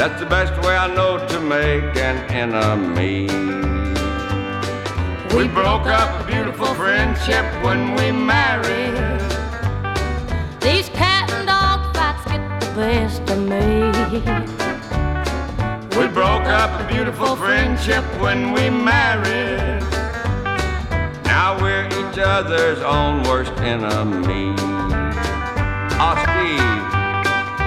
That's the best way I know to make an enemy. We broke up a beautiful friendship when we married. These cat and dog fights get the best of me. We broke up a beautiful friendship when we married. Now we're each other's own worst enemy.